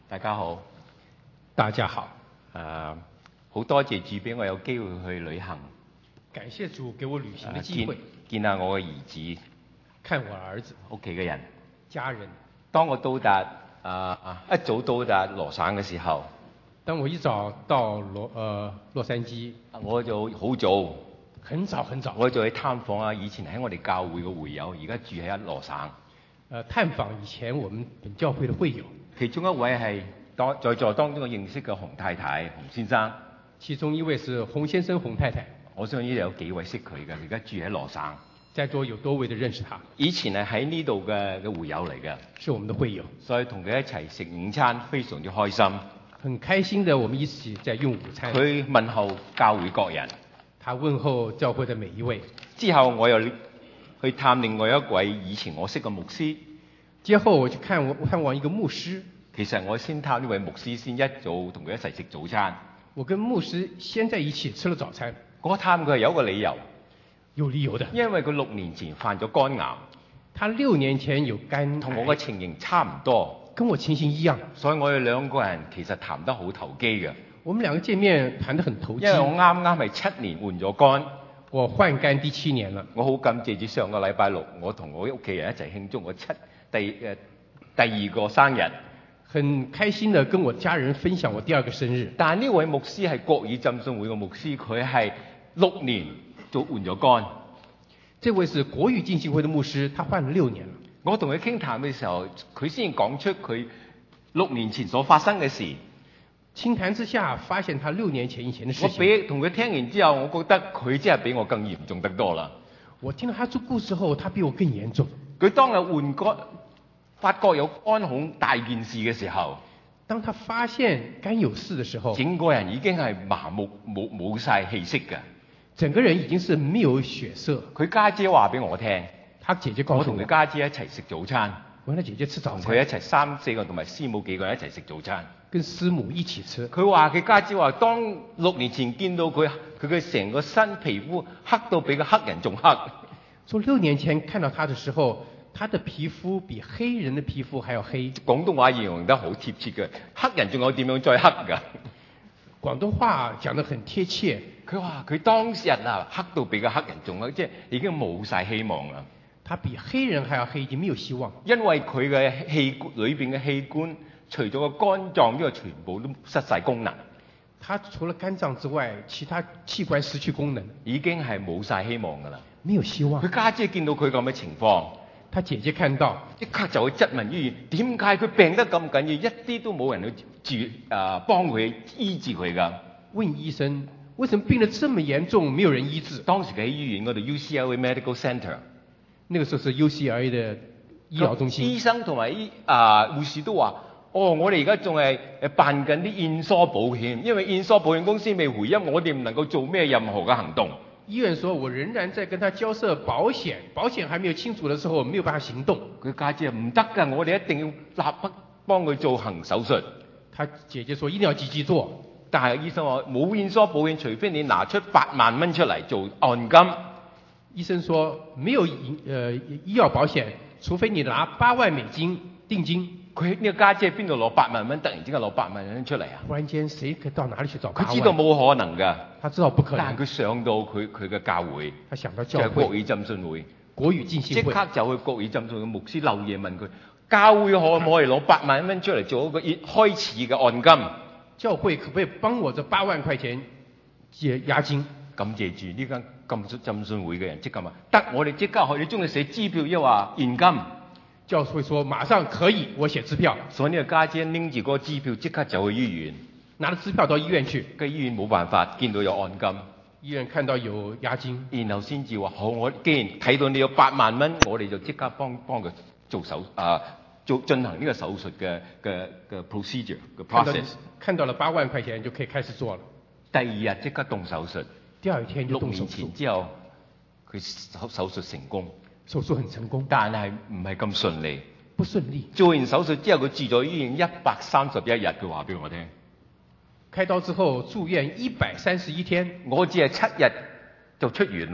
大家好， 大家好， 好多謝主俾我有機會去旅行， 感謝主給我旅行的機會， 見下我嘅兒子， 看我兒子， 屋企嘅人， 家人。 當我到達一早到達羅省嘅時候， 當我一早到洛杉磯， 我就好早， 很早， 我就去探訪以前喺我哋教會嘅會友，而家住喺羅省。 探訪以前我們本教會的會友， 其中一位係在座當中我認識嘅洪太太、洪先生。 其中一位是洪先生、洪太太。 我相信呢度有幾位識佢嘅，而家住喺羅省。 在座有多位都認識他。 以前係喺呢度嘅會友嚟嘅， 是我們的會友。 所以同佢一齊食午餐，非常之開心。 很開心的，我們一起在用午餐。 佢問候教會各人， 他問候教會的每一位。 之後我又去探另外一位以前我識嘅牧師。 之後我去探望一個牧師。 其實我先探呢位牧師先，一早同佢一齊食早餐。 我跟牧師先在一起吃了早餐。 我探佢係有一個理由， 有理由的， 因為佢6年前犯咗肝癌。 他6年前有肝癌， 同我嘅情形差唔多， 跟我情形一樣。 所以我哋兩個人其實談得好投機嘅。 我們兩個見面談得很投機。 因為我啱啱係7年換咗肝， 我換肝第7年了。 我好感謝住上個禮拜6，我同我屋企人一齊慶祝我第二個生日。 很開心地跟我家人分享我第2個生日。 但係呢位牧師係國語浸信會嘅牧師，佢係6年就換咗肝。 這位是國語浸信會的牧師，他換了6年了。 我同佢傾談嘅時候，佢先講出佢6年前所發生嘅事。 傾談之下，發現他6年前以前的事情。 我同佢聽完之後，我覺得佢真係比我更嚴重得多啦。 我聽到他做故事後，他比我更嚴重。 佢當日換肝，發覺有肝孔大件事嘅時候， 當他發現肝有事的時候， 整個人已經係麻木冇晒氣息嘅。 整個人已經是沒有血色。 佢家姐話俾我聽， 他姐姐告訴我同佢家姐一齊食早餐。 我跟他姐姐吃早餐。 同佢一齊3、4個同埋師母幾個人一齊食早餐。 跟師母一起吃。 佢話佢家姐話，當6年前見到佢嘅成個身皮膚黑到比個黑人仲黑。 從6年前看到他的時候，他的皮膚比黑人的皮膚還要黑。 廣東話形容得好貼切嘅，黑人仲有點樣再黑㗎？ 廣東話講得很貼切。 佢話佢當時黑到比個黑人仲黑，即係已經冇晒希望啦。 他比黑人還要黑，已經沒有希望。 因為佢嘅裏邊嘅器官，除咗個肝臟之外，全部都失晒功能。 他除了肝臟之外，其他器官失去功能， 已經係冇晒希望㗎啦。 沒有希望。 佢家姐見到佢咁嘅情況， 他姐姐看到， 即刻就去質問醫院，點解佢病得咁緊要，一啲都冇人去幫佢醫治佢㗎？ 問醫生，為什麼病得這麼嚴重，沒有人醫治？ 當時佢喺醫院嗰度 UCLA Medical Center， 那個時候是 UCLA 的醫療中心。 醫生同埋護士都話：我哋而家仲係辦緊啲驗疏保險，因為驗疏保險公司未回音，我哋唔能夠做咩任何嘅行動。 醫院說：我仍然在跟他交涉保險，保險還沒有清楚的時候，沒有辦法行動。 佢家姐唔得㗎，我哋一定要立刻幫佢做行手術。 他姐姐說：一定要積極做。 但係醫生話冇驗疏保險，除非你拿出8萬蚊出嚟做按金。 醫生說沒有醫藥保險，除非你拿8萬美金定金。 佢呢個家姐邊度攞8萬蚊？突然之間攞8萬蚊出嚟啊！ 忽然間誰可以到哪裡去找8萬？ 佢知道冇可能㗎。 他知道不可能。 但係佢上到佢嘅教會， 他想到教會就係國語浸信會。 國語浸信會。即刻就去國語浸信會牧師漏夜問佢：教會可唔可以攞8萬蚊出嚟做一個開始嘅按金？ 教會可不可以幫我這8萬塊錢借押金？ 感謝住呢間浸信會嘅人即刻話：得，我哋即刻去。你中意寫支票抑或現金？ 教會說馬上可以，我寫支票。 所以呢個家姐拎住嗰個支票即刻就去醫院， 拿咗支票到醫院去。 個醫院冇辦法，見到有按金， 醫院看到有押金，然後先至話：好，我既然睇到你有8萬蚊，我哋就即刻幫佢做進行呢個手術嘅 procedure 嘅 process。 看到了8萬塊錢就可以開始做了。 第2日即刻動手術。 第2天就動手術。6年前之後，佢手術成功。 手術很成功， 但係唔係咁順利。 不順利。 做完手術之後，佢住咗醫院131日，佢話俾我聽。 開刀之後住院131天， 我只係7日就出院啦。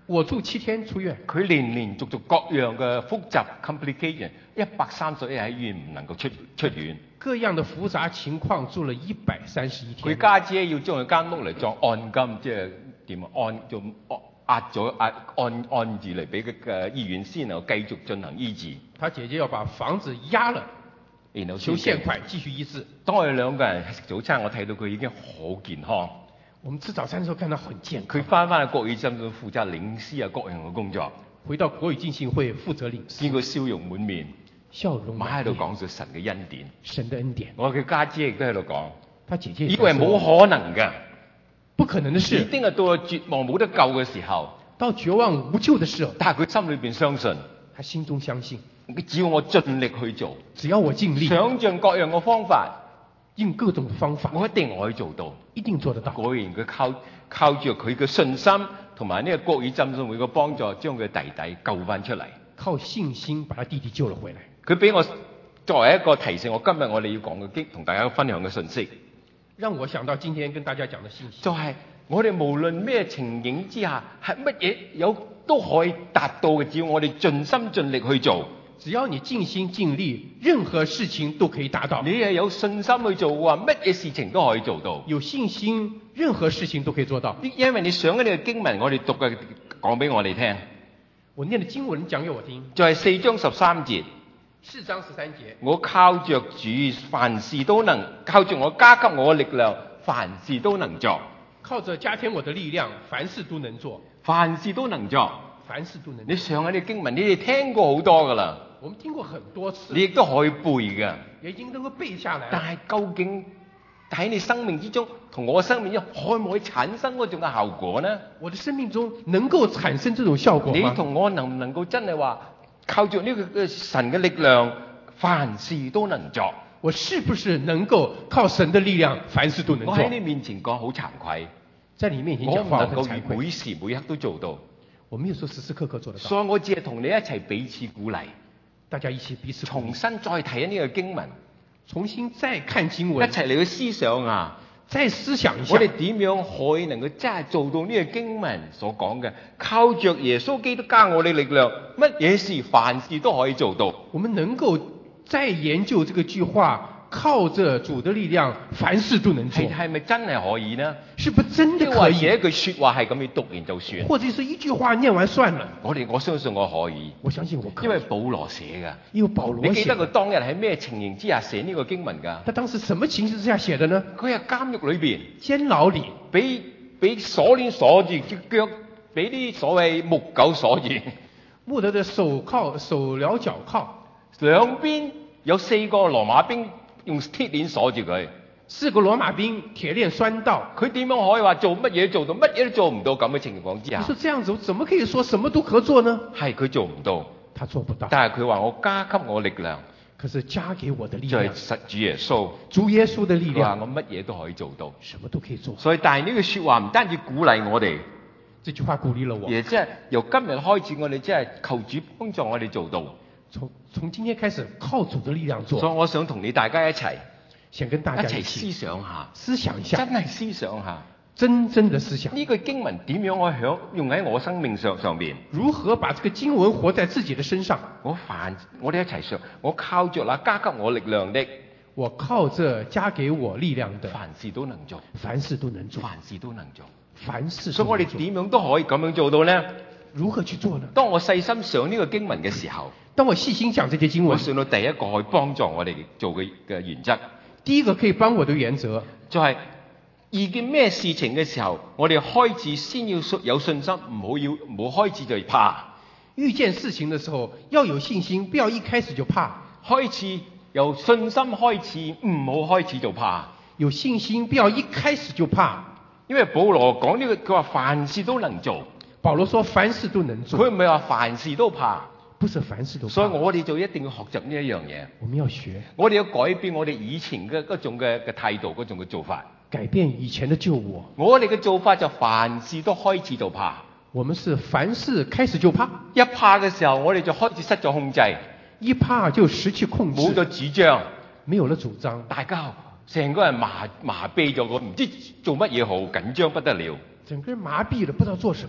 我住7天出院， 佢連續各樣嘅複雜 complication， 130日喺醫院唔能夠出院。 各樣的複雜情況住了131天。 佢家姐要將佢間屋嚟作按金，即係點壓住嚟俾佢嘅醫院先，然後繼續進行醫治。 他姐姐要把房子壓了， 然後求現款繼續醫治。 當我哋兩個人食早餐，我睇到佢已經好健康。 我們吃早餐的時候看到很健康。 佢翻去國語浸信負責領詩啊各樣嘅工作。 回到國語浸信會負責領詩。 見佢笑容滿面， 笑容滿面， 喺度講述神嘅恩典。 神的恩典。 我嘅家姐亦都喺度講， 他姐姐以為冇可能㗎， 不可能的事， 已經係到咗絕望冇得救嘅時候， 到絕望無救的時候， 但係佢心裏邊相信， 他心中相信， 只要我盡力去做， 只要我盡力， 想盡各樣嘅方法， 用各種的方法， 我一定可以做到， 一定做得到。 果然佢靠住佢嘅信心同埋呢個國語浸信會嘅幫助，將佢弟弟救翻出嚟。 靠信心把他弟弟救了回來。 佢俾我作為一個提醒，我今日我哋要講嘅同大家分享嘅信息， 讓我想到今天跟大家講的信息， 就係我哋無論咩情景之下，係乜嘢都可以達到嘅，只要我哋盡心盡力去做。 只要你盡心盡力，任何事情都可以達到。 你係有信心去做嘅話，乜嘢事情都可以做到。 有信心，任何事情都可以做到。 因為你想緊呢個經文，我哋讀嘅講俾我哋聽。 我念的經文講給我聽， 就係4章13節。 4章13節。 我靠着主，凡事都能；靠着我加給我嘅力量，凡事都能做。 靠着加添我的力量，凡事都能做。 凡事都能做。 凡事都能做。 你上緊啲經文，你哋聽過好多噶啦。 我們聽過很多次。 你亦都可以背㗎。 也已經能夠背下來。 但係究竟喺你生命之中，同我嘅生命中，可唔可以產生嗰種嘅效果呢？ 我的生命中能夠產生這種效果嗎？ 你同我能唔能夠真係話靠住呢個神嘅力量，凡事都能做？ 我是不是能夠靠神的力量，凡事都能做？ 我喺你面前講好慚愧， 在你面前講話很慚愧。 我唔能夠每時每刻都做到。 我沒有說時時刻刻做得到。 所以我只係同你一齊彼此鼓勵， 大家一起彼此鼓勵， 重新再睇呢個經文， 重新再看經文， 一齊嚟去思想啊！ 再思想一下， 我哋點樣可以能夠真係做到呢個經文所講嘅，靠着耶穌基督加我哋力量，乜嘢事凡事都可以做到。 我們能夠再研究這個句話，靠着主的力量，凡事都能做。 係咪真係可以呢？ 是不是真的可以？ 寫一句說話係咁樣讀完就算， 或者是一句話念完算了。 我相信我可以， 我相信我可以， 因為保羅寫㗎。 因為保羅寫。 你記得佢當日喺咩情形之下寫呢個經文㗎？ 他當時什麼情形之下寫的呢？ 佢係監獄裏邊， 監牢裏， 俾鎖鏈鎖住隻腳，俾啲所謂木狗鎖住。 木頭的手鐐腳銬， 兩邊有4個羅馬兵用鐵鏈鎖住佢。 4個羅馬兵鐵鏈拴到， 佢點樣可以話做乜嘢做到，乜嘢都做唔到咁嘅情況之下？ 你說這樣子，怎麼可以說什麼都可做呢？ 係佢做唔到， 他做不到。 但係佢話我加給我力量， 可是加給我的力量， 就係主耶穌。 主耶穌的力量， 佢話我乜嘢都可以做到， 什麼都可以做。 所以但係呢句說話唔單止鼓勵我哋， 這句話鼓勵了我。 也即係由今日開始，我哋即係求主幫助我哋做到。 從今天開始靠主的力量做。 所以我想同你大家一齊， 想跟大家一起思想下， 思想一下， 真係思想下， 真的思想。 呢句經文點樣可以用喺我生命上面？ 如何把這個經文活在自己的身上？ 我哋一齊想，我靠着那加給我力量的， 我靠着加給我力量的， 凡事都能做， 凡事都能做， 凡事都能做， 凡事都能做。 所以我哋點樣都可以咁樣做到呢？ 如何去做呢？ 當我細心想呢個經文嘅時候， 當我細心講這些經文， 我想到第一個可以幫助我哋做嘅原則。 第一個可以幫我的原則， 就係遇見咩事情嘅時候，我哋開始先要有信心，唔好開始就怕。 遇見事情的時候要有信心，不要一開始就怕。 開始由信心開始，唔好開始就怕。 有信心，不要一開始就怕。 因為保羅講呢個，佢話凡事都能做。 保羅說凡事都能做， 佢唔係話凡事都怕。 不是凡事都怕。 所以我哋就一定要學習呢一樣嘢。 我們要學， 我哋要改變我哋以前嘅嗰種嘅態度，嗰種嘅做法。 改變以前的舊我。 我哋嘅做法就凡事都開始就怕。 我們是凡事開始就怕。 一怕嘅時候，我哋就開始失咗控制。 一怕就失去控制。 冇咗主張， 沒有了主張， 大家成個人麻痹咗，唔知做乜嘢好，緊張不得了。 整個人麻痹了，不知道做什麼。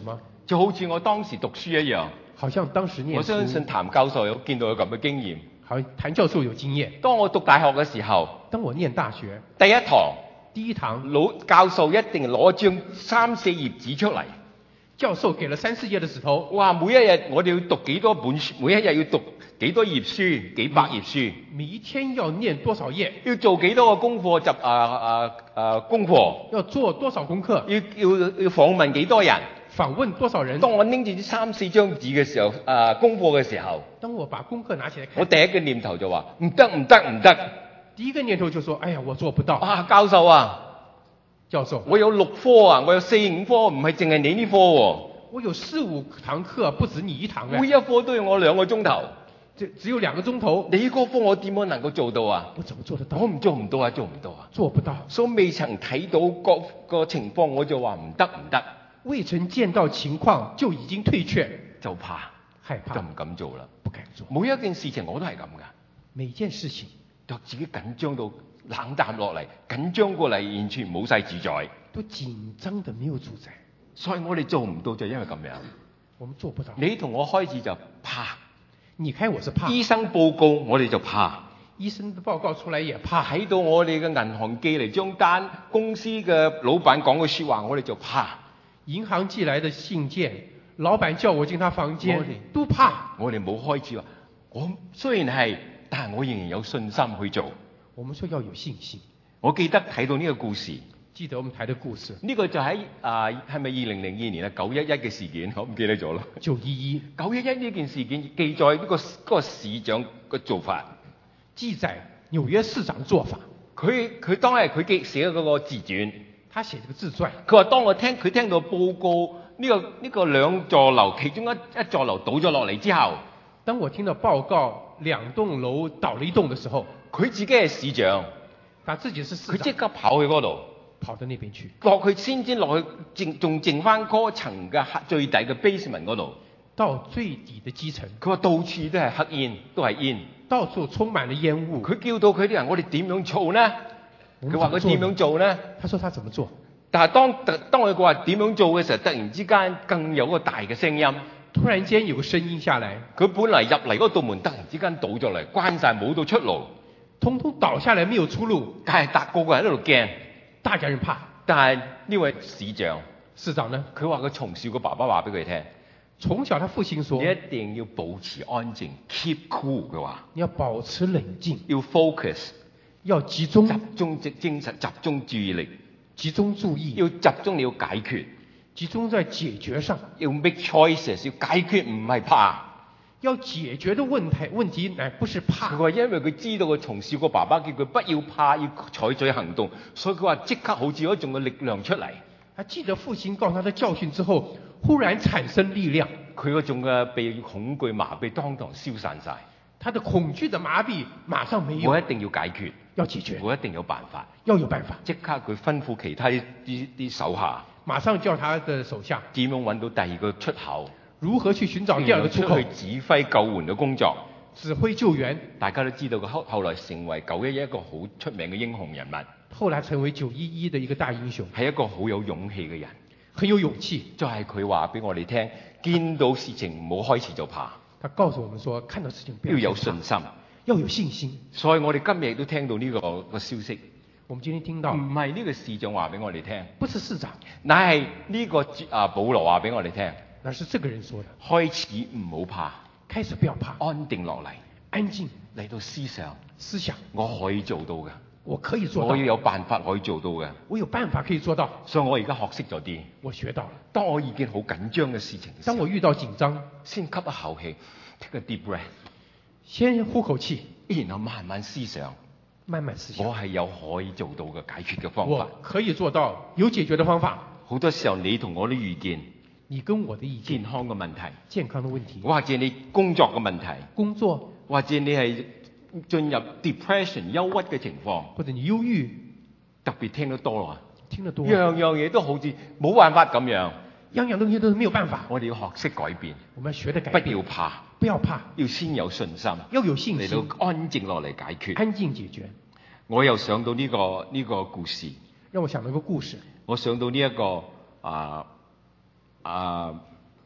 就好似我當時讀書一樣。 好像當時念書。 我相信譚教授有見到有咁嘅經驗。 好，譚教授有經驗。 當我讀大學嘅時候， 當我念大學， 第一堂教授一定攞張3、4頁紙出嚟。 教授給了3、4頁的紙頭。 哇！每一日我哋要讀幾多本書，每一日要讀幾多頁書，幾百頁書。 每一天要念多少頁？ 要做幾多個功課功課？ 要做多少功課？ 要訪問幾多人？ 訪問多少人？ 當我拎住啲3、4張紙嘅時候，功課嘅時候， 當我把功課拿起來看， 我第一個念頭就話唔得。 第一個念頭就說：哎呀，我做不到。 教授啊！ 教授， 我有6科啊，我有4、5科，唔係淨係你呢科喎。 我有4、5堂課，不止你一堂嘅。 每一科都要我2個鐘頭， 只有2個鐘頭。 你嗰科我點樣能夠做到啊？ 我怎麼做得到？ 我做唔到啊！ 做不到。 所以未曾睇到個情況，我就話唔得。 未曾見到情況就已經退卻， 就怕， 害怕， 就唔敢做啦。 不敢做。 每一件事情我都係咁噶， 每件事情就自己緊張到冷淡落嚟，緊張過嚟，完全冇晒自在， 都緊張得沒有主宰。 所以我哋做唔到就因為咁樣。 我們做不到。 你同我開始就怕， 你看我是怕。 醫生報告我哋就怕， 醫生的報告出來也怕。 睇到我哋嘅銀行寄嚟張單，公司嘅老闆講嘅說話我哋就怕。 銀行寄來的信件，老闆叫我進他房間，都怕。 我哋冇開始話，我雖然係，但係我仍然有信心去做。 我們說要有信心。 我記得睇到呢個故事， 記得我們睇的故事。 呢個就喺係咪2002年911嘅事件？我唔記得咗啦。911呢件事件記載呢個市長嘅做法， 記載紐約市長做法。 佢當日佢寫嗰個自傳。 他寫這個自傳， 佢話當佢聽到報告呢個2座樓其中一座樓倒咗落嚟之後， 當我聽到報告2棟樓倒了1棟的時候， 佢自己係市長， 他自己是市長， 佢即刻跑去嗰度， 跑到那邊去， 落去先落去，仲剩翻嗰層嘅最底嘅 basement 嗰度， 到最底的基層。 佢話到處都係黑煙，都係煙， 到處充滿了煙霧。 佢叫到佢啲人，我哋點樣做呢？佢話佢點樣做呢？ 他說他怎麼做？ 但係當佢話點樣做嘅時候，突然之間更有個大嘅聲音。 突然間有個聲音下來， 佢本嚟入嚟嗰道門突然之間倒咗嚟，關晒冇到出路， 通通倒下來沒有出路。 但係個個人喺度驚， 大家人怕。 但係呢位市長呢？ 佢話佢從小個爸爸話俾佢聽， 從小他父親說， 你一定要保持安靜 ，keep cool 嘅話， 你要保持冷靜， 要 focus。 要集中精神，集中注意力， 集中注意， 要集中，你要解決， 集中在解決上， 要 make choices， 要解決，唔係怕， 要解決的問題乃不是怕。 佢話因為佢知道佢從小個爸爸叫佢不要怕，要採取行動，所以佢話即刻好似有一種嘅力量出嚟。 他記得父親告訴他的教訓之後，忽然產生力量， 佢嗰種嘅被恐懼麻痹當堂消散晒。 他的恐懼的麻痹馬上沒有。 我一定要解決， 要解決， 我一定有辦法， 要有辦法。 即刻佢吩咐其他啲手下， 馬上叫他的手下點樣揾到第二個出口， 如何去尋找第二個出口， 去指揮救援嘅工作， 指揮救援。 大家都知道佢後來成為911一個好出名嘅英雄人物， 後來成為911的一個大英雄， 係一個好有勇氣嘅人， 很有勇氣。 就係佢話俾我哋聽，見到事情唔好開始就怕。 他告訴我們說，看到事情要有信心， 要有信心。 所以我哋今日亦都聽到呢個消息。 我們今天聽到， 唔係呢個市長話俾我哋聽， 不是市長， 乃係呢個保羅話俾我哋聽， 那是這個人說的。 開始唔好怕， 開始不要怕， 安定落嚟， 安靜嚟到思想，我可以做到嘅， 我可以做到， 我要有辦法可以做到嘅， 我有辦法可以做到。 所以我而家學識咗啲， 我學到了。 當我已經好緊張嘅事情， 當我遇到緊張， 先吸一口氣 ，take a deep breath， 先呼口氣， 然後慢慢思想，我係有可以做到嘅解決嘅方法， 我可以做到有解決嘅方法。 好多時候你同我都遇見， 你跟我的意見， 健康嘅問題，或者你工作嘅問題，或者你係進入 depression 憂鬱嘅情況， 或者你憂鬱， 特別聽得多啦， 樣樣嘢都好似冇辦法咁樣， 樣樣東西都是沒有辦法。 我哋要學識改變， 我們要學得改變， 不要怕， 不要怕， 要先有信心， 要有信心嚟到安靜落嚟解決， 安靜解決。 我又想到呢個故事， 讓我想到一個故事。 我想到呢一個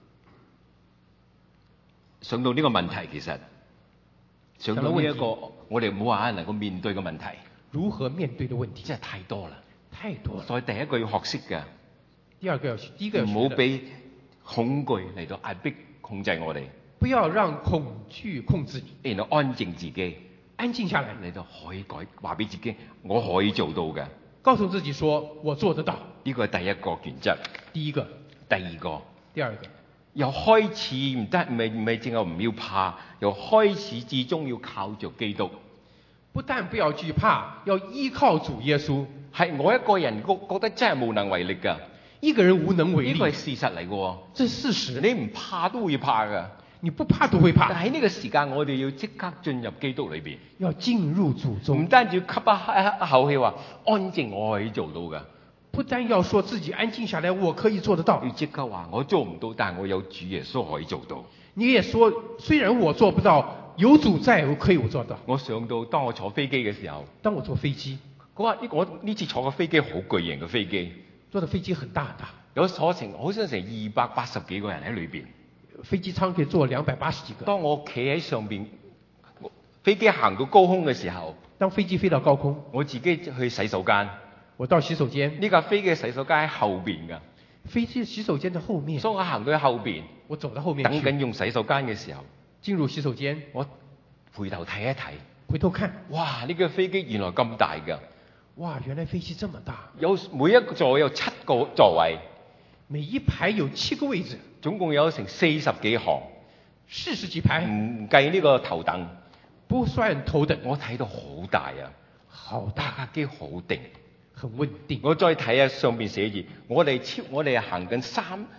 上到呢個問題，其實上到呢一個我哋冇話能夠面對嘅問題， 如何面對的問題， 真係太多啦， 太多了。 所以第一個要學識嘅， 第一個要學的， 唔好俾恐懼嚟到壓迫控制我哋， 不要讓恐懼控制你， 然後安靜自己， 安靜下來， 你就可以話俾自己，我可以做到嘅。 告訴自己說我做得到。 呢個係第一個原則。 第一個， 第二個， 第二個， 由開始唔係淨係唔要怕，由開始至終要靠着基督。 不但不要懼怕，要依靠主耶穌。 係我一個人覺得真係無能為力㗎， 一個人無能為力， 呢個係事實嚟㗎。 這是事實。 你唔怕都會怕㗎， 你不怕都會怕。 但喺呢個時間，我哋要即刻進入基督裏邊， 要進入主中， 唔單止吸一口氣話安靜，我可以做到㗎。 不單要說自己安靜下來，我可以做得到。 要即刻話我做唔到，但係我有主耶穌可以做到。 你也說，雖然我做不到，有主在，我可以做到。 我上到當我坐飛機嘅時候， 當我坐飛機， 我呢次坐嘅飛機好巨型嘅飛機， 坐的飛機很大很大， 有坐成好似成280幾個人喺裏邊。 飛機艙可以坐280幾個。 當我企喺上邊，飛機行到高空嘅時候， 當飛機飛到高空， 我自己去洗手間。 我到洗手間， 呢架飛機嘅洗手間喺後邊㗎， 飛機洗手間的後面， 所以我行到去後邊， 我走到後面等緊用洗手間嘅時候， 進入洗手間， 我回頭睇一睇， 回頭看， 哇！呢架飛機原來咁大㗎， 哇！原來飛機這麼大， 有每一個座有7個座位， 每一排有7個位置， 總共有成40幾行 ，40幾排， 唔計呢個頭等， 不算頭等。 我睇到好大啊， 好大， 架機好定。 很穩定。 我再睇下上邊寫住，我哋行緊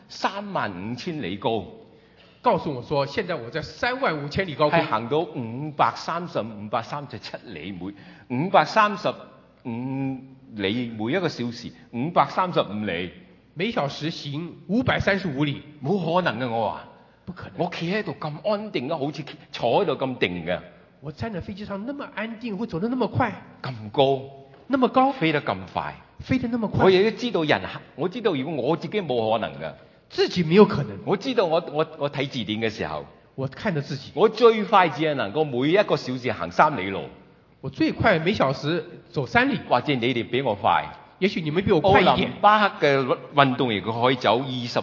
35000里高， 告訴我說，現在我在35000里高空， 係行到537里，每535里每一個小時535里， 每小時行535里， 冇可能嘅。我話不可能， 我企喺度咁安定啊，好似坐喺度咁定嘅。 我站在飛機上那麼安定，會走得那麼快， 咁高， 那麼高， 飛得咁快， 飛得那麼快。 我亦都知道我知道如果我自己冇可能嘅， 自己沒有可能。 我知道我睇字典嘅時候， 我看着自己， 我最快只係能夠每一個小時行3里路。 我最快每小時走3里， 或者你哋比我快。 也許你們比我快一點。 奧林巴克嘅運動員佢可以走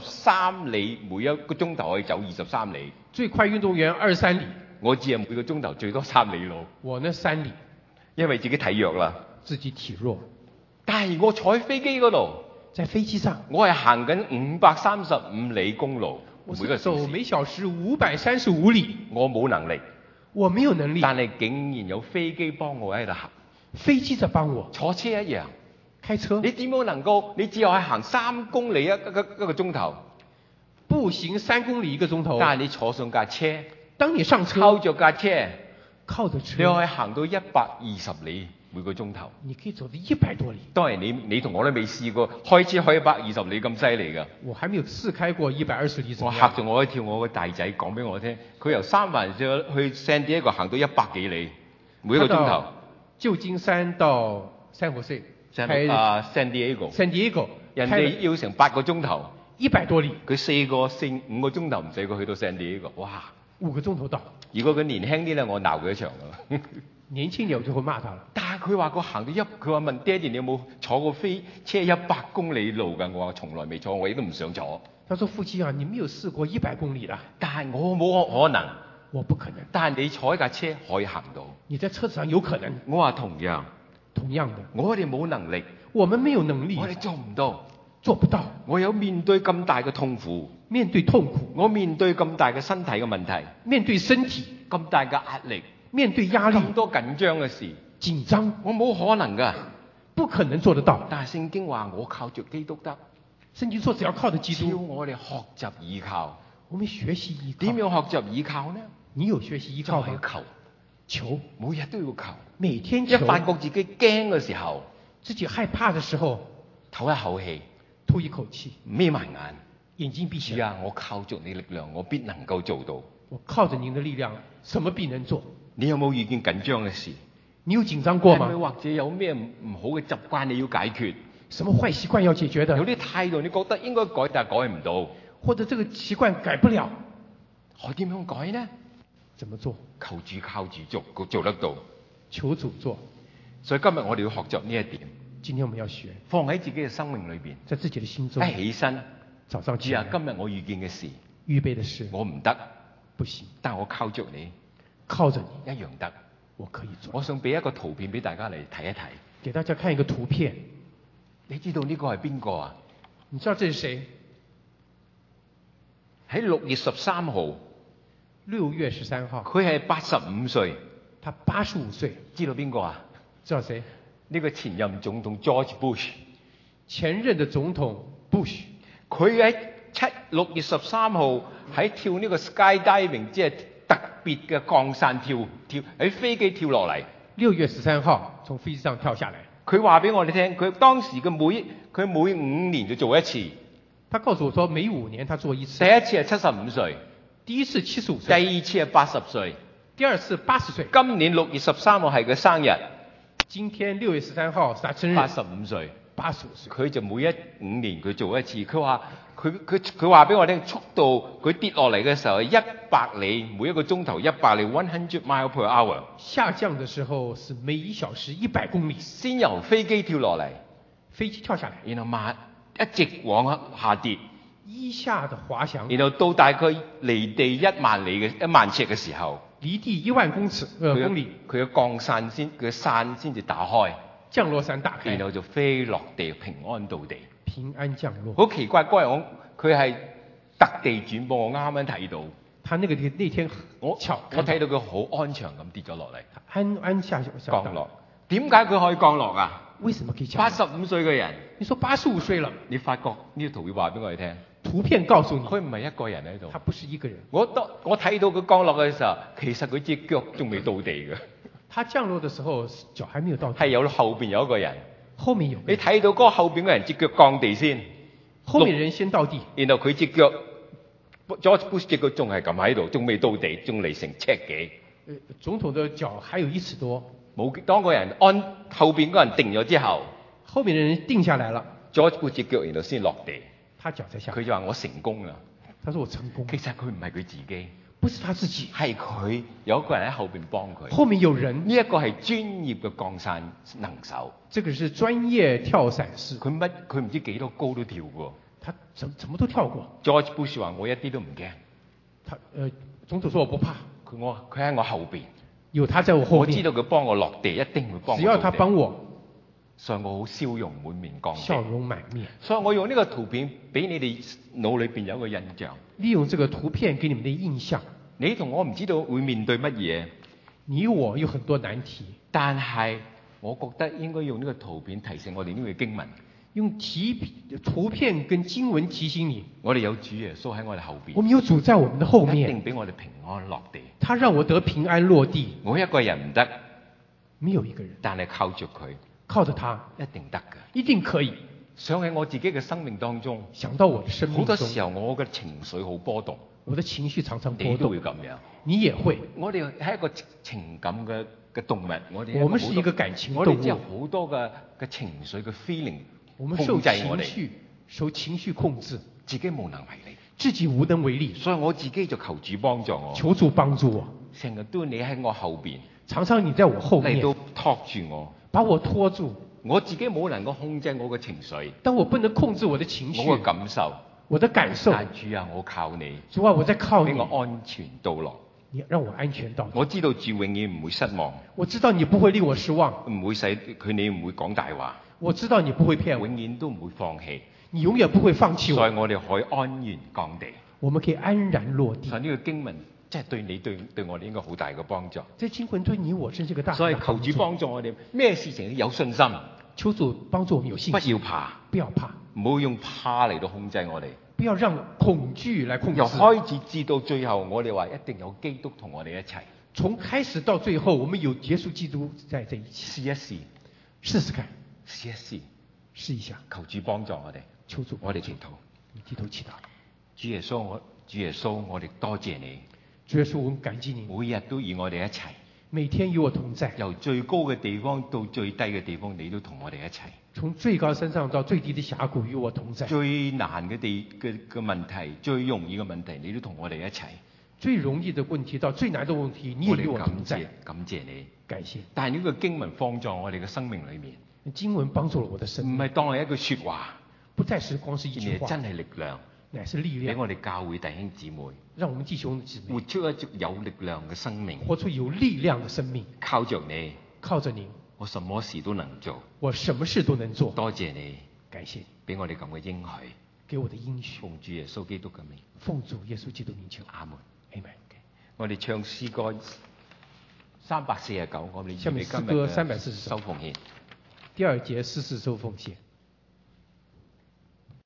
23里，每一個鐘頭可以走23里。 最快運動員23里， 我只係每個鐘頭最多3里路。 我呢3里， 因為自己體弱啦。 自己體弱。 但係我坐喺飛機嗰度， 在飛機上， 我係行緊535里公路，每個小時。 走每小時535里。 我冇能力， 我沒有能力， 但係竟然有飛機幫我喺度行。 飛機在幫我。 坐車一樣， 開車。 你點樣能夠？你只有係行3公里一個鐘頭， 步行3公里1個鐘頭。 但係你坐上架車， 當你上車， 靠着架車， 靠着車， 你可以行到120里每個鐘頭。 你可以走到100多里。 當然你同我都未試過開車開120里咁犀利㗎。 我還沒有試開過120里。 我嚇咗我一跳，我個大仔講俾我聽，佢由三藩市去 San Diego 行到100幾里每一個鐘頭。 舊金山到三藩市 San Diego， San Diego， 人哋要成8個鐘頭 ，100多里。 佢5個鐘頭唔使佢去到 San Diego，哇！5個鐘頭到。 如果佢年輕啲咧，我鬧佢一場㗎。 年輕點我就會罵他了。 但係佢話佢行到佢話問爹哋你有冇坐過飛車100公里路㗎？我話從來未坐，我亦都唔想坐。 他說：父親啊，你沒有試過100公里啦。 但係我冇可能， 我不可能。 但係你坐一架車可以行到。 你在車子上有可能。 我話同樣的， 我哋冇能力， 我們沒有能力， 我哋做唔到， 做不到。 我有面對咁大嘅痛苦， 面對痛苦， 我面對咁大嘅身體嘅問題， 面對身體咁大嘅壓力， 面對壓力， 咁多緊張嘅事， 緊張， 我冇可能㗎， 不可能做得到。 但係聖經話我靠着基督得， 聖經說只要靠着基督， 要我哋學習依靠， 我們學習依靠。 點樣學習依靠呢？ 你有學習依靠嗎？ 就係求，每日都要求， 每天求。 一發覺自己驚嘅時候， 自己害怕的時候， 唞一口氣， 吐一口氣， 眯埋眼， 眼睛閉起來。 主啊，我靠着你力量，我必能夠做到。 我靠着您的力量，什麼必能做？ 你有冇遇見緊張嘅事？ 你有緊張過嗎？ 或者有咩唔好嘅習慣你要解決？ 什麼壞習慣要解決的？ 有啲態度你覺得應該改，但係改唔到， 或者這個習慣改不了。 我點樣改呢？ 怎麼做？ 求主靠住做得到。 求主做。 所以今日我哋要學習呢一點， 今天我們要學， 放喺自己嘅生命裏邊。 在自己的心中。 一起身， 早上起來。 主啊，今日我遇見嘅事， 預備的事， 我唔得， 不行， 但我靠着你， 靠着你一樣得。 我可以做。 我想俾一個圖片俾大家嚟睇一睇。 給大家看一個圖片。 你知道呢個係邊個啊？ 你知道這是誰？ 喺6月13號。 6月13號。 佢係85歲。 他85歲。 知道邊個啊？ 知道誰？ 呢個前任總統 George Bush。 前任的總統 Bush。 佢喺6月13號喺跳呢個 skydiving， 即係特別嘅降傘跳喺飛機跳落嚟。 6月13號從飛機上跳下來。 佢話俾我哋聽，佢當時嘅佢每5年就做一次。 他告訴我說，每5年他做一次。 第一次係75歲。 第一次75歲。 第二次係80歲。 第二次80歲。 今年6月13號係佢生日。 今天6月13號是他生日。 85歲。85歲。佢就每5年佢做一次。佢話俾我聽，速度佢跌落嚟嘅時候係100里，每一個鐘頭100里 ，100 mile per hour。 下降的時候是每1小時100公里。 先由飛機跳落嚟， 飛機跳下來， 然後一直往下跌， 一下的滑翔， 然後到大概離地1萬尺嘅時候， 離地1萬公里， 佢嘅降傘佢嘅傘先至打開， 降落傘打開， 然後就飛落地，平安到地。 平安降落。 好奇怪，嗰日佢係特地轉播，我啱啱睇到。 他那天我睇到佢好安詳咁跌咗落嚟， 安下降落。點解佢可以降落啊？ 為什麼可以降落 ？85歲嘅人， 你說85歲了， 你發覺呢個圖會話俾我哋聽。 圖片告訴你， 佢唔係一個人喺度。 他不是一個人。 我睇到佢降落嘅時候，其實佢隻腳仲未到地嘅。 他降落的時候，腳還沒有到地。 係有後邊有一個人。 後面有。 你睇到嗰個後邊嘅人隻腳降地先。 後面人先到地。然後佢隻腳 ，George Bush 隻腳仲係咁喺度，仲未到地，仲離成尺幾。 總統的腳還有1尺多。 冇，當個人後邊嗰人定咗之後， 後面的人定下來了。 George Bush 隻腳然後先落地。 他腳才下。 佢就話我成功啦。 他說我成功。 其實佢唔係佢自己。 不是他自己。 係佢有一個人喺後邊幫佢。 後面有人。 呢一個係專業嘅降傘能手。 這個是專業跳傘師。 佢唔知幾多高都跳過。 他怎麼都跳過。 George Bush 話我一啲都唔驚。 總統說我不怕。 佢喺我後邊。 有他在我後面。 我知道佢幫我落地，一定會幫我。 只要他幫我。 所以我好笑容滿面降地。 笑容滿面。 所以我用呢個圖片俾你哋腦裏邊有一個印象。 利用這個圖片給你們的印象。 你同我唔知道會面對乜嘢。 你我有很多難題。 但係我覺得應該用呢個圖片提醒我哋呢個經文。 用圖片跟經文提醒你。 我哋有主耶穌喺我哋後邊。 我們有主在我們的後面。 一定俾我哋平安落地。 他讓我得平安落地。 我一個人唔得。 沒有一個人。 但係靠着佢。 靠着他一定得㗎， 一定可以。 想喺我自己嘅生命當中， 想到我的生命中， 好多時候我嘅情緒好波動， 我的情緒常常波動。 你都會咁樣， 你也會。 我哋係一個情感嘅動物， 我們是一個感情動物。 我哋有好多嘅情緒嘅 feeling， 我們受情緒控制， 自己無能為力， 自己無能為力。 所以我自己就求主幫助我， 求主幫助我。 成日都你喺我後邊， 常常你在我後面嚟到托住我。 把我拖住， 我自己冇能夠控制我嘅情緒， 但我不能控制我的情緒， 我嘅感受， 我的感受。 但主啊，我靠你， 主啊，我在靠你， 俾我安全到落， 你讓我安全到落。 我知道主永遠唔會失望， 我知道你不會令我失望， 唔會使你唔會講大話， 我知道你不會騙我， 永遠都唔會放棄， 你永遠不會放棄我， 所以我哋可以安然降地， 我們可以安然落地。 所以呢個經文即係對你對我哋應該好大嘅幫助。 這經文對你我真是個大的幫助。 所以求主幫助我哋，咩事情有信心。 求主幫助我們有信心。 不要怕， 不要怕， 唔好用怕嚟到控制我哋。 不要讓恐懼來控制。 由開始至到最後，我哋話一定有基督同我哋一齊。 從開始到最後，我們有耶穌基督在這一起。 試一試， 試試看， 試一試， 試一下。 求主幫助我哋。 求主， 我哋祈禱， 低頭祈禱。 主耶穌，我哋多謝你。 主耶穌，我們感激你， 每日都與我哋一齊， 每天與我同在。 由最高嘅地方到最低嘅地方，你都同我哋一齊。 從最高山上到最低的峽谷，與我同在。 最難嘅問題，最容易嘅問題，你都同我哋一齊。 最容易的問題到最難的問題，你也與我同在。 感謝你， 感謝。 但係呢個經文放在我哋嘅生命裏面， 經文幫助了我的生命， 唔係當係一句說話， 不再是光是一句話， 真係力量， 乃是力量， 俾我哋教會弟兄姊妹， 讓我們弟兄姊妹活出一種有力量嘅生命， 活出有力量的生命。 靠着你， 靠着你， 我什麼事都能做。 我什麼事都能做。 多謝你， 感謝俾我哋咁嘅應許， 給我的應許。 奉主耶穌基督嘅名， 奉主耶穌基督名求， 阿門。 Amen。 我哋唱詩歌349，我哋下面詩歌349 收奉獻。 第二節詩歌收奉獻。